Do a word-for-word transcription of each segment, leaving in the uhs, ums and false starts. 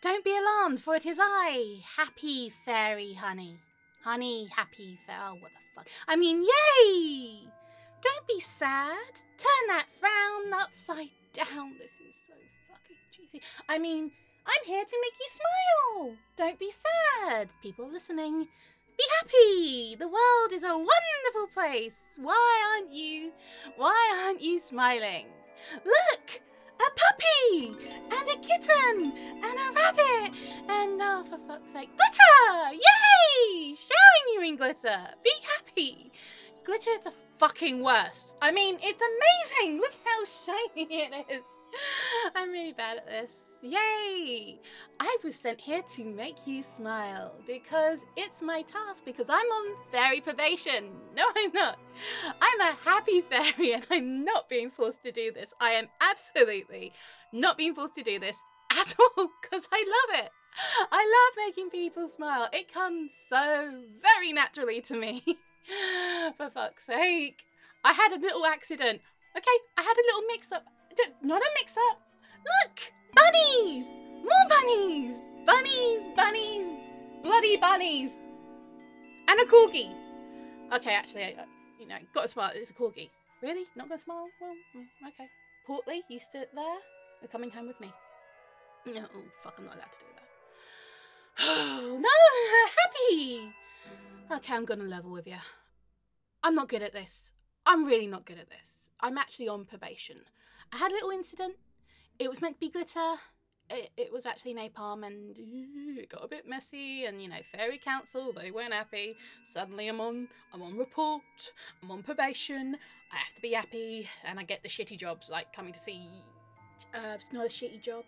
Don't be alarmed, for it is I, Happy Fairy Honey. Honey, happy fairy. Oh, what the fuck? I mean, yay! Don't be sad. Turn that frown upside down. This is so fucking cheesy. I mean, I'm here to make you smile. Don't be sad. People listening, be happy. The world is a wonderful place. Why aren't you? Why aren't you smiling? Look! A puppy! And a kitten! And a rabbit! And, oh, for fuck's sake, glitter! Yay! Showering you in glitter! Be happy! Glitter is the fucking worst. I mean, it's amazing! Look how shiny it is! I'm really bad at this. Yay! I was sent here to make you smile because it's my task, because I'm on fairy probation. No, I'm not. I'm a happy fairy and I'm not being forced to do this. I am absolutely not being forced to do this at all because I love it. I love making people smile. It comes so very naturally to me. For fuck's sake. I had a little accident. Okay, I had a little mix-up. Not a mix-up. Look! Bunnies! More bunnies! Bunnies, bunnies, bloody bunnies. And a corgi. Okay, actually, I, you know, got to smile. It's a corgi. Really? Not gonna smile? Well, okay. Portly, you sit there. You're coming home with me. No, oh, fuck, I'm not allowed to do that. No, happy! Okay, I'm gonna level with you. I'm not good at this. I'm really not good at this. I'm actually on probation. I had a little incident. It was meant to be glitter. It, it was actually napalm, and ooh, it got a bit messy. And you know, Fairy Council, they weren't happy. Suddenly, I'm on, I'm on report. I'm on probation. I have to be happy, and I get the shitty jobs, like coming to see. Uh, it's not a shitty job.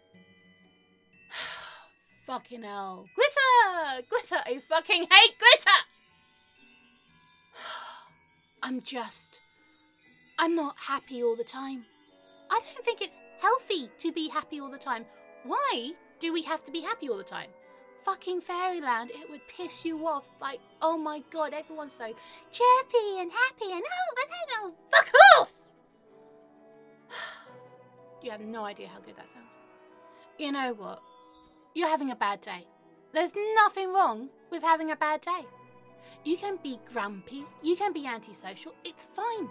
Fucking hell, glitter, glitter. I fucking hate glitter. I'm just. I'm not happy all the time. I don't think it's healthy to be happy all the time. Why do we have to be happy all the time? Fucking fairyland, it would piss you off. Like, oh my god, everyone's so chirpy and happy and oh, but no, fuck off! You have no idea how good that sounds. You know what? You're having a bad day. There's nothing wrong with having a bad day. You can be grumpy, you can be antisocial, it's fine.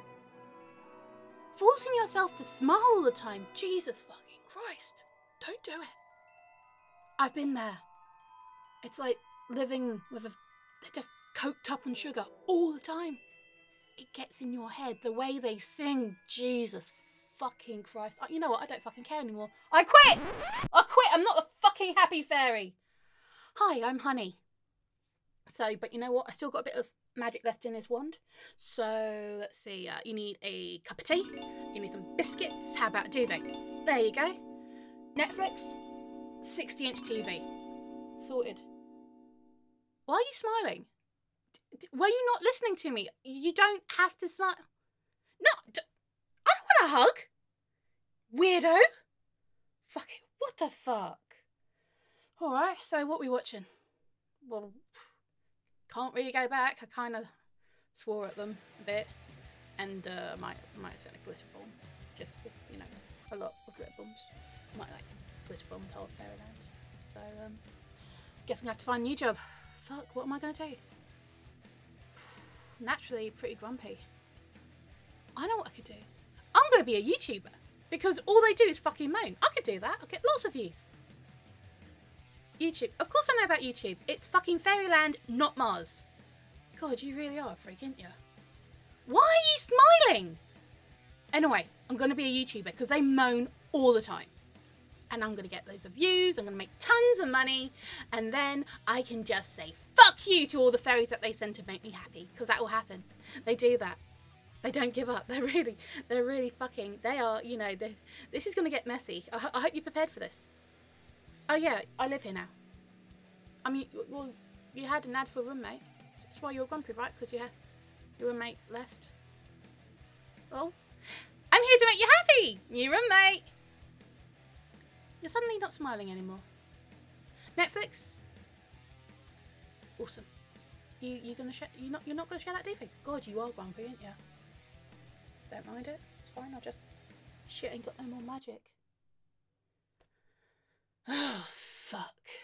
Forcing yourself to smile all the time, Jesus fucking Christ, don't do it. I've been there. It's like living with a, just coked up on sugar all the time. It gets in your head, the way they sing, Jesus fucking Christ. You know what, I don't fucking care anymore. I quit! I quit, I'm not a fucking happy fairy. Hi, I'm Honey. So, but you know what, I still got a bit of magic left in this wand. So let's see, uh, you need a cup of tea, you need some biscuits, how about a duvet? There you go. Netflix, sixty inch T V. Sorted. Why are you smiling? D- were you not listening to me? You don't have to smile. No, d- I don't want a hug. Weirdo. Fuck it, what the fuck? Alright, so what are we watching? Well, can't really go back. I kind of swore at them a bit, and uh, might might set a glitter bomb. Just with, you know, a lot of glitter bombs. Might like glitter bomb to Fairyland. So um, guess I'm gonna have to find a new job. Fuck, what am I gonna do? Naturally, pretty grumpy. I know what I could do. I'm gonna be a YouTuber because all they do is fucking moan. I could do that. I'll get lots of views. YouTube. Of course I know about YouTube. It's fucking Fairyland, not Mars. God, you really are a freak, aren't you? Why are you smiling? Anyway, I'm going to be a YouTuber because they moan all the time. And I'm going to get loads of views, I'm going to make tons of money, and then I can just say fuck you to all the fairies that they send to make me happy, because that will happen. They do that. They don't give up. They're really, they're really fucking, they are, you know, this is going to get messy. I, I hope you're prepared for this. Oh yeah, I live here now. I mean, well, you had an ad for a roommate. That's why you're grumpy, right? Because you had your roommate left. Well, I'm here to make you happy. New roommate. You're suddenly not smiling anymore. Netflix. Awesome. You you gonna share? You not you're not gonna share that D V? God, you are grumpy, aren't you? Don't mind it. It's fine. I'll just shit. Ain't got no more magic. Oh, fuck.